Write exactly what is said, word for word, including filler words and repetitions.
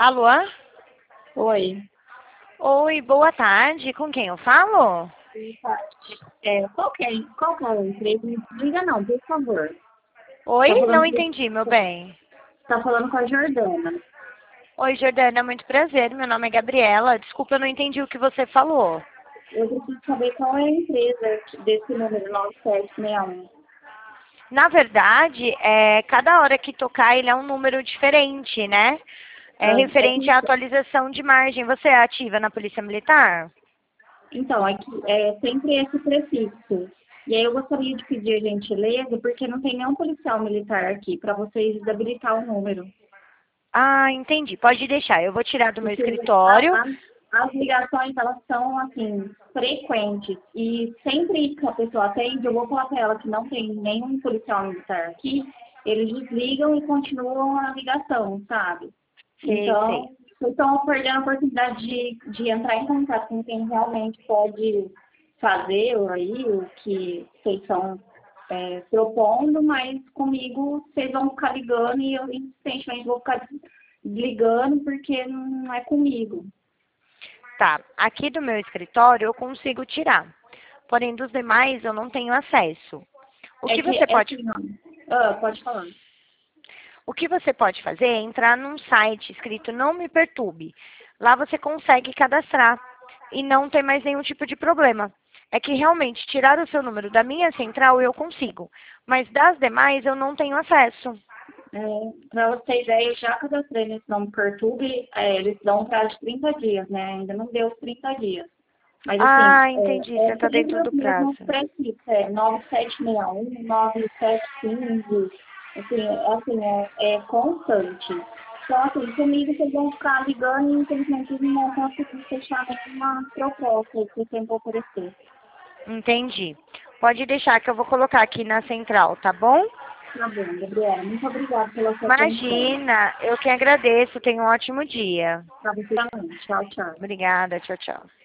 Alô? Oi. Oi, boa tarde. Com quem eu falo? É, qual que é, qual que é a empresa? Me diga não, por favor. Tá Oi? Não falando, entendi, meu bem. tá falando com a Jordana. Oi, Jordana, muito prazer. Meu nome é Gabriela. Desculpa, eu não entendi o que você falou. Eu preciso saber qual é a empresa desse número nove sete seis um. Na verdade, é, cada hora que tocar, ele é um número diferente, né? É Ah, é referente que, à atualização de margem. Você é ativa na Polícia Militar? então, é, que, é sempre esse prefixo. E aí eu gostaria de pedir a gentileza, porque não tem nenhum policial militar aqui, para vocês desabilitar o número. Ah, entendi. Pode deixar. Eu vou tirar do meu Porque escritório. a- a- as ligações, elas são, assim, frequentes. E sempre que a pessoa atende, eu vou falar para ela que não tem nenhum policial militar aqui, eles desligam e continuam a ligação, sabe? Sei, sei. Então, vocês estão perdendo a oportunidade de, de entrar em contato com quem realmente pode fazer aí o que vocês estão é, propondo, mas comigo vocês vão ficar ligando e eu insistentemente vou ficar ligando porque não é comigo. Tá. Aqui do meu escritório eu consigo tirar. Porém, dos demais eu não tenho acesso. O É que que, você é pode assim, ó. Ah, pode falar. O que você pode fazer é entrar num site escrito Não Me Perturbe. Lá você consegue cadastrar e não tem mais nenhum tipo de problema. É que realmente tirar o seu número da minha central eu consigo, mas das demais eu não tenho acesso. É, para você ter ideia, eu já cadastrei nesse nome Perturbe, é, eles dão um prazo de trinta dias, né? Ainda não deu os trinta dias. Mas assim, Ah, entendi. é, Você é está sempre dentro os do mesmos prazo. prefixos, é nove sete seis um, nove sete cinco, assim, é, assim, é, é constante. Então, assim, comigo vocês vão ficar ligando e infelizmente eles não vão conseguir fechar nenhuma proposta que eu tenho para oferecer. Entendi. Pode deixar que eu vou colocar aqui na central, tá bom? Tá bom, Gabriela. Muito obrigada pela sua atenção. Imagina, eu que agradeço. Tenha um ótimo dia. Para você também. Tchau, tchau. Obrigada. Tchau, tchau.